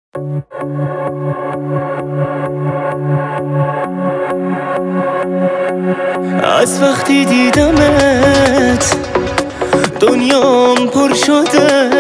از وقتی دیدمت دنیام پر شده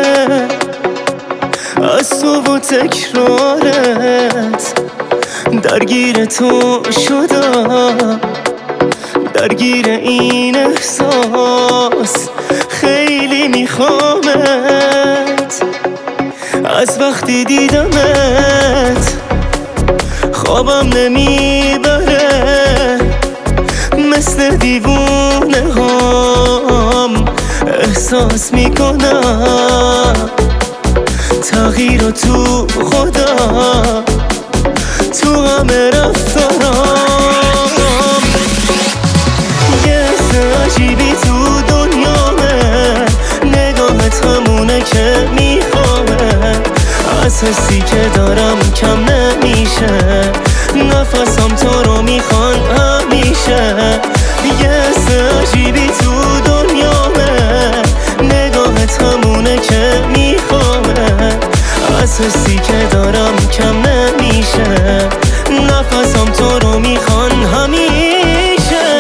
از تو و تکرارت، درگیر تو شدم، درگیر این احساس خیلی میخوامت. از وقتی دیدمت خوابم نمیبره، مثل دیوونه هم احساس میکنم تغییر تو خودم، تو همه رفتارم. یه حس عجیبی تو دنیامه، نگاهت همونه که میخوامه، از حسی که دارم کم نمیشه، نفسم تو رو میخوان همیشه. یه حس عجیبی تو دنیامه، نگاهت همونه که میخوامه، از حسی که دارم کم نمیشه، نفسم تو رو میخوان همیشه.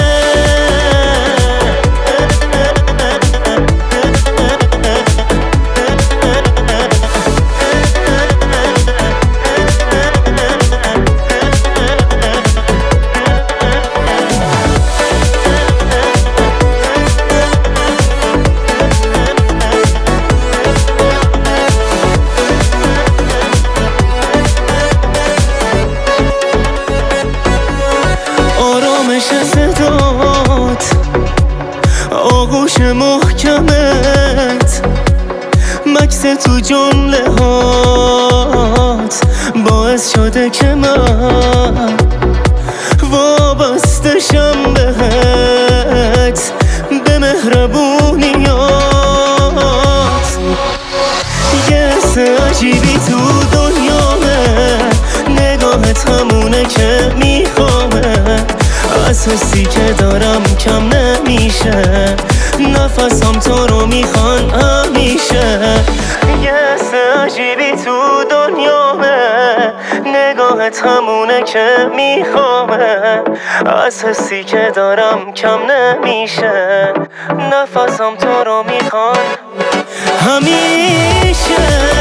صدات آغوش محکمت، مکس تو جمله هات باعث شده که من وابسته شم بهت، به مهربونیات. یه حس عجیبی تو دنیامه، نگاهت همونه که میخوامه، از حسی که دارم کم نمیشه، نفسم تو رو میخوان همیشه. یه حس عجیبی تو دنیامه، نگاهت همونه که میخوامه، از حسی که دارم کم نمیشه، نفسم تو رو میخوان همیشه.